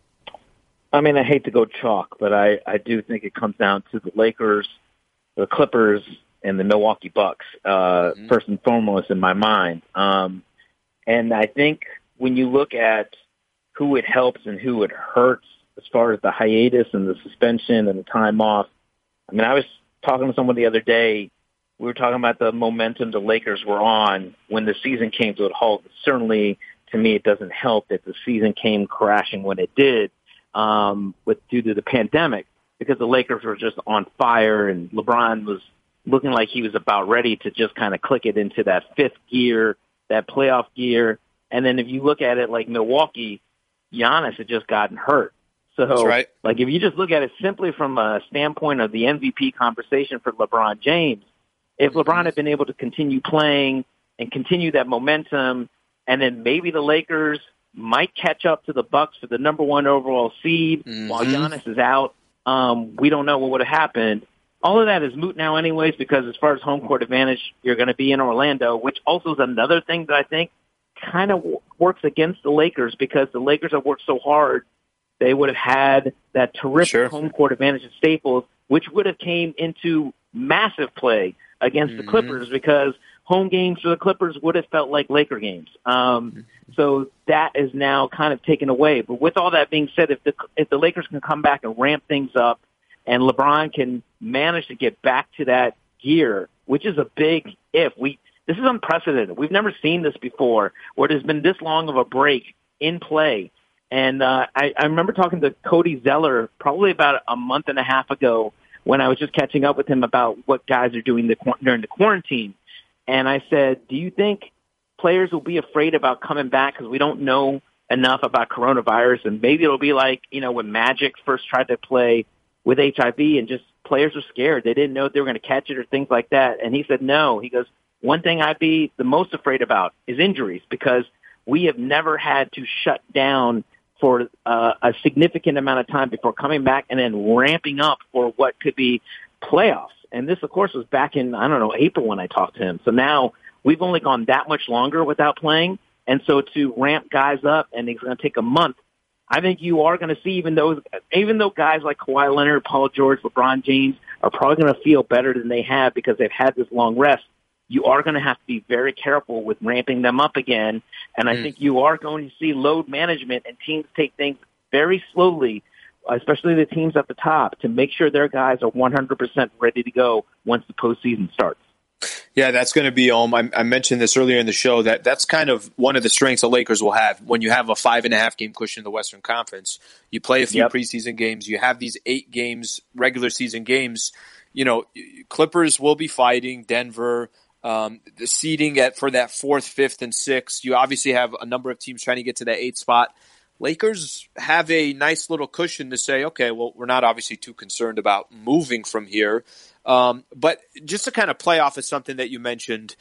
I mean, I hate to go chalk, but I, I do think it comes down to the Lakers, the Clippers, and the Milwaukee Bucks, uh, mm-hmm. first and foremost in my mind. Um, and I think when you look at who it helps and who it hurts as far as the hiatus and the suspension and the time off. I mean, I was talking to someone the other day. We were talking about the momentum the Lakers were on when the season came to a halt. Certainly, to me, it doesn't help that the season came crashing when it did um, with due to the pandemic, because the Lakers were just on fire and LeBron was looking like he was about ready to just kind of click it into that fifth gear, that playoff gear. And then if you look at it like Milwaukee, Giannis had just gotten hurt. So, That's right. like, if you just look at it simply from a standpoint of the M V P conversation for LeBron James, if LeBron had been able to continue playing and continue that momentum, and then maybe the Lakers might catch up to the Bucks for the number one overall seed mm-hmm. while Giannis is out, um, we don't know what would have happened. All of that is moot now anyways, because as far as home court advantage, you're going to be in Orlando, which also is another thing that I think kind of works against the Lakers, because the Lakers have worked so hard. They would have had that terrific sure. home court advantage at Staples, which would have came into massive play against mm-hmm. the Clippers, because home games for the Clippers would have felt like Laker games. Um, mm-hmm. So that is now kind of taken away. But with all that being said, if the if the Lakers can come back and ramp things up, and LeBron can manage to get back to that gear, which is a big if. We This is unprecedented. We've never seen this before, where there's been this long of a break in play. And uh, I, I remember talking to Cody Zeller probably about a month and a half ago when I was just catching up with him about what guys are doing the, during the quarantine. And I said, do you think players will be afraid about coming back because we don't know enough about coronavirus? And maybe it'll be like, you know, when Magic first tried to play with H I V and just players were scared. They didn't know if they were going to catch it or things like that. And he said, no. He goes, one thing I'd be the most afraid about is injuries, because we have never had to shut down for uh, a significant amount of time before coming back and then ramping up for what could be playoffs. And this, of course, was back in, I don't know, April when I talked to him. So now we've only gone that much longer without playing. And so to ramp guys up, and it's going to take a month, I think you are going to see, even though, even though guys like Kawhi Leonard, Paul George, LeBron James are probably going to feel better than they have because they've had this long rest, you are going to have to be very careful with ramping them up again. And I mm. think you are going to see load management and teams take things very slowly, especially the teams at the top, to make sure their guys are one hundred percent ready to go once the postseason starts. Yeah, that's going to be, um, I, I mentioned this earlier in the show, that that's kind of one of the strengths the Lakers will have. When you have a five and a half game cushion in the Western Conference, you play a few yep. preseason games, you have these eight games, regular season games. You know, Clippers will be fighting Denver. Um, the seeding at for that fourth, fifth, and sixth. You obviously have a number of teams trying to get to that eighth spot. Lakers have a nice little cushion to say, okay, well, we're not obviously too concerned about moving from here. Um, but just to kind of play off of something that you mentioned,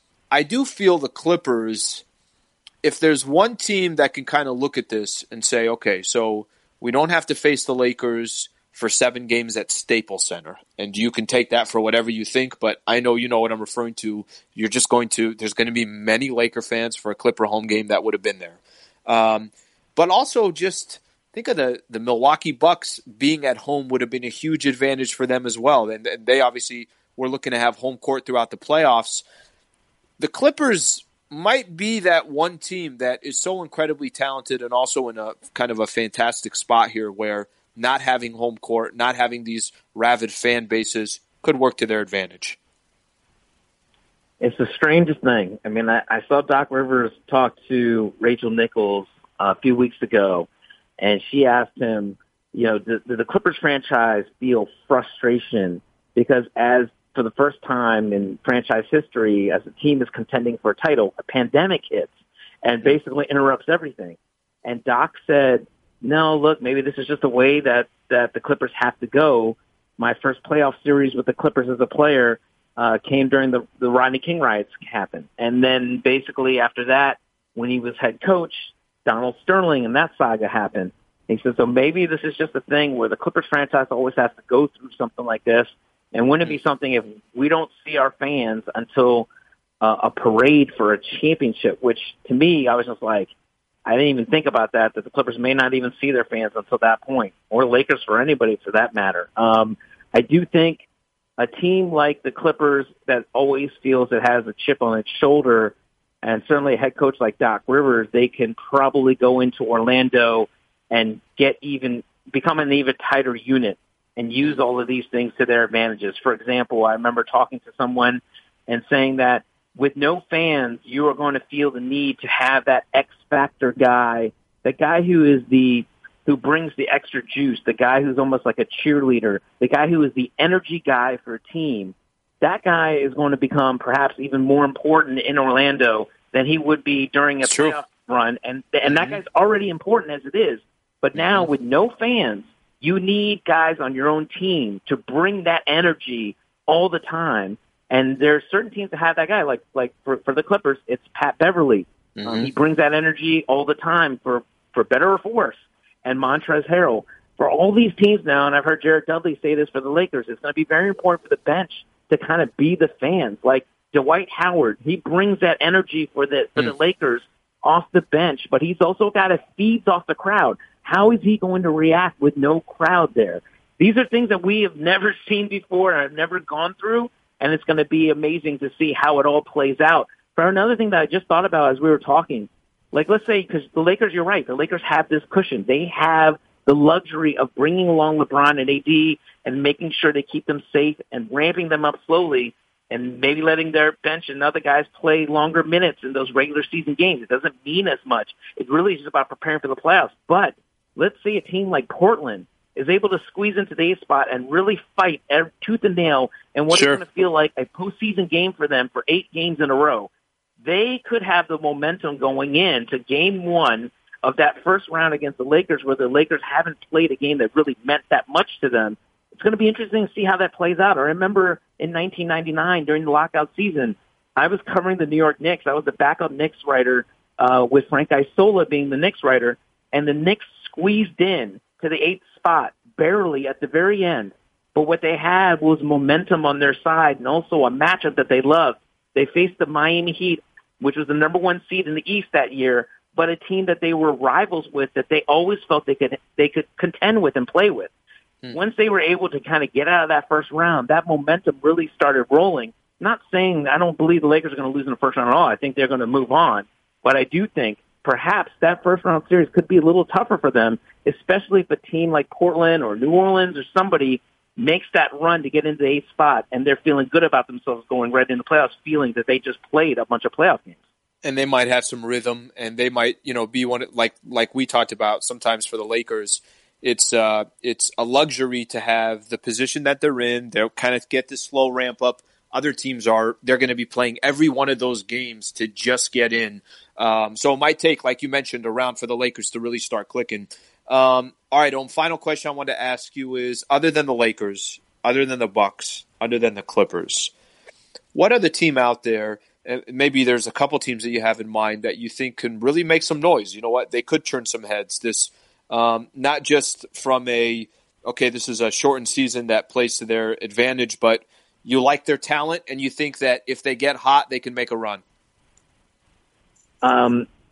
I do feel the Clippers, if there's one team that can kind of look at this and say, okay, so we don't have to face the Lakers for seven games at Staples Center. And you can take that for whatever you think, but I know you know what I'm referring to. You're just going to – there's going to be many Laker fans for a Clipper home game that would have been there. Um, but also just think of the, the Milwaukee Bucks being at home would have been a huge advantage for them as well. And, and they obviously were looking to have home court throughout the playoffs. The Clippers might be that one team that is so incredibly talented and also in a kind of a fantastic spot here where not having home court, not having these rabid fan bases could work to their advantage. It's the strangest thing. I mean, I, I saw Doc Rivers talk to Rachel Nichols uh, a few weeks ago, and she asked him, you know, did, did the Clippers franchise feel frustration because as for the first time in franchise history, as a team is contending for a title, a pandemic hits and basically interrupts everything. And Doc said, no, look, maybe this is just a way that, that the Clippers have to go. My first playoff series with the Clippers as a player uh, came during the, the Rodney King riots happened. And then basically after that, when he was head coach, Donald Sterling and that saga happened. And he said, so maybe this is just a thing where the Clippers franchise always has to go through something like this. And wouldn't it be something if we don't see our fans until uh, a parade for a championship, which to me, I was just like, I didn't even think about that, that the Clippers may not even see their fans until that point, or Lakers for anybody for that matter. Um, I do think a team like the Clippers that always feels it has a chip on its shoulder, and certainly a head coach like Doc Rivers, they can probably go into Orlando and get even, become an even tighter unit and use all of these things to their advantages. For example, I remember talking to someone and saying that with no fans, you are going to feel the need to have that X factor guy, the guy who is the, who brings the extra juice, the guy who's almost like a cheerleader, the guy who is the energy guy for a team. That guy is going to become perhaps even more important in Orlando than he would be during a it's playoff true. run. And, and that guy's already important as it is. But now with no fans, you need guys on your own team to bring that energy all the time. And there are certain teams that have that guy. Like like for, for the Clippers, it's Pat Beverly. Mm-hmm. Um, he brings that energy all the time for, for better or for worse. And Montrezl Harrell. For all these teams now, and I've heard Jared Dudley say this for the Lakers, it's going to be very important for the bench to kind of be the fans. Like Dwight Howard, he brings that energy for the for mm. the Lakers off the bench, but he's also got to feeds off the crowd. How is he going to react with no crowd there? These are things that we have never seen before and have never gone through, and it's going to be amazing to see how it all plays out. But another thing that I just thought about as we were talking, like let's say, because the Lakers, you're right, the Lakers have this cushion. They have the luxury of bringing along LeBron and A D and making sure they keep them safe and ramping them up slowly and maybe letting their bench and other guys play longer minutes in those regular season games. It doesn't mean as much. It really is just about preparing for the playoffs. But let's say a team like Portland is able to squeeze into the eighth spot and really fight tooth and nail in what sure. is going to feel like a postseason game for them for eight games in a row. They could have the momentum going into game one of that first round against the Lakers, where the Lakers haven't played a game that really meant that much to them. It's going to be interesting to see how that plays out. I remember in nineteen ninety-nine during the lockout season, I was covering the New York Knicks. I was the backup Knicks writer uh, with Frank Isola being the Knicks writer, and the Knicks squeezed in to the eighth spot, barely at the very end. But what they had was momentum on their side and also a matchup that they loved. They faced the Miami Heat, which was the number one seed in the East that year, but a team that they were rivals with, that they always felt they could they could contend with and play with. Hmm. Once they were able to kind of get out of that first round, that momentum really started rolling. Not saying I don't believe the Lakers are going to lose in the first round at all. I think they're going to move on. But I do think perhaps that first round series could be a little tougher for them, especially if a team like Portland or New Orleans or somebody makes that run to get into the eighth spot and they're feeling good about themselves going right into the playoffs, feeling that they just played a bunch of playoff games. And they might have some rhythm, and they might, you know, be one like like we talked about. Sometimes for the Lakers, it's uh, it's a luxury to have the position that they're in. They'll kind of get this slow ramp up. Other teams are they're going to be playing every one of those games to just get in. Um, so it might take, like you mentioned, a round for the Lakers to really start clicking. Um, all right, Om, final question I want to ask you is: other than the Lakers, other than the Bucks, other than the Clippers, what other team out there? And maybe there's a couple teams that you have in mind that you think can really make some noise. You know what? They could turn some heads. This, um, not just from a, okay, this is a shortened season that plays to their advantage, but you like their talent and you think that if they get hot, they can make a run. Um,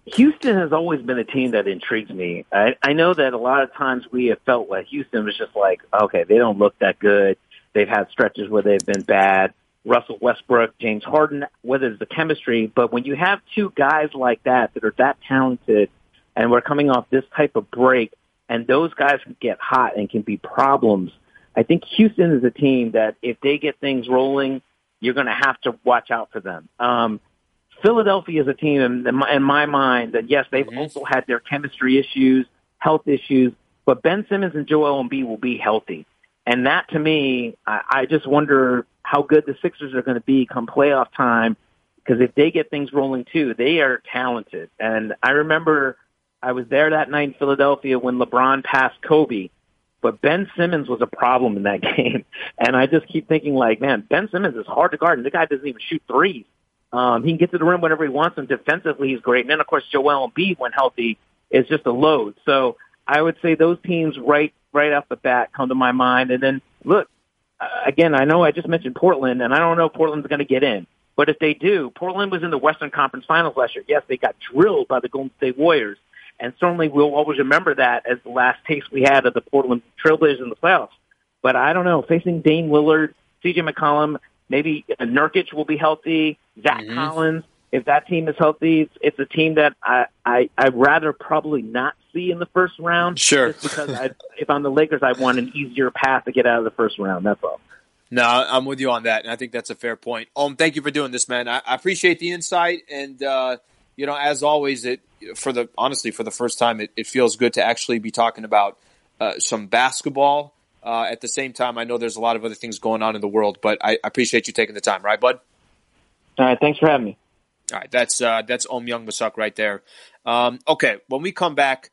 Houston has always been a team that intrigues me. I, I know that a lot of times we have felt like Houston was just like, okay, they don't look that good. They've had stretches where they've been bad. Russell Westbrook, James Harden, whether it's the chemistry. But when you have two guys like that that are that talented and we're coming off this type of break and those guys can get hot and can be problems, I think Houston is a team that if they get things rolling, you're going to have to watch out for them. Um, Philadelphia is a team in my, in my mind that, yes, they've mm-hmm. also had their chemistry issues, health issues, but Ben Simmons and Joel Embiid will be healthy. And that, to me, I, I just wonder how good the Sixers are going to be come playoff time, because if they get things rolling too, they are talented. And I remember I was there that night in Philadelphia when LeBron passed Kobe, but Ben Simmons was a problem in that game. And I just keep thinking, like, man, Ben Simmons is hard to guard, and the guy doesn't even shoot threes. Um, he can get to the rim whenever he wants, and defensively he's great. And then, of course, Joel Embiid, when healthy, is just a load. So I would say those teams right right off the bat come to my mind. And then, look, uh, again, I know I just mentioned Portland, and I don't know if Portland's going to get in. But if they do, Portland was in the Western Conference Finals last year. Yes, they got drilled by the Golden State Warriors, and certainly we'll always remember that as the last taste we had of the Portland Trailblazers in the playoffs. But I don't know, facing Dame Lillard, C J McCollum, maybe Nurkic will be healthy, Zach mm-hmm. Collins. If that team is healthy, it's, it's a team that I, I, I'd rather probably not see in the first round. Sure. Just because I, if I'm the Lakers, I want an easier path to get out of the first round. That's all. No, I'm with you on that, and I think that's a fair point. Um, thank you for doing this, man. I, I appreciate the insight, and uh, you know, as always, it for the honestly for the first time, it, it feels good to actually be talking about uh, some basketball. Uh, at the same time, I know there's a lot of other things going on in the world, but I, I appreciate you taking the time, right, bud? All right, thanks for having me. All right, that's uh, that's Om Young Masuk right there. Um, okay, when we come back,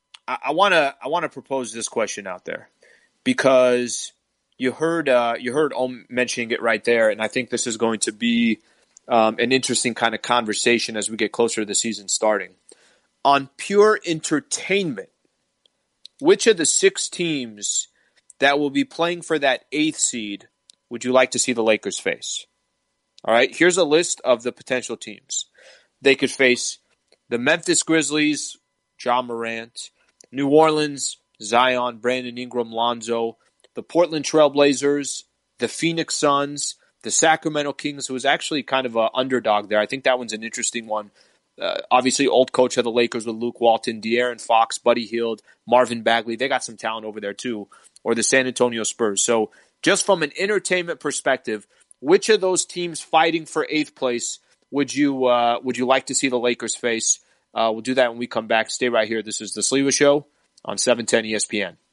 I want to I want to propose this question out there, because you heard uh, you heard Om mentioning it right there, and I think this is going to be um, an interesting kind of conversation as we get closer to the season starting. On pure entertainment, which of the six teams that will be playing for that eighth seed would you like to see the Lakers face? All right, here's a list of the potential teams. They could face the Memphis Grizzlies, Ja Morant, New Orleans, Zion, Brandon Ingram, Lonzo, the Portland Trail Blazers, the Phoenix Suns, the Sacramento Kings, who was actually kind of an underdog there. I think that one's an interesting one. Uh, obviously, old coach of the Lakers with Luke Walton, De'Aaron Fox, Buddy Hield, Marvin Bagley. They got some talent over there too. Or the San Antonio Spurs. So just from an entertainment perspective, which of those teams fighting for eighth place would you uh, would you like to see the Lakers face? Uh, we'll do that when we come back. Stay right here. This is the Sliwa Show on seven ten E S P N.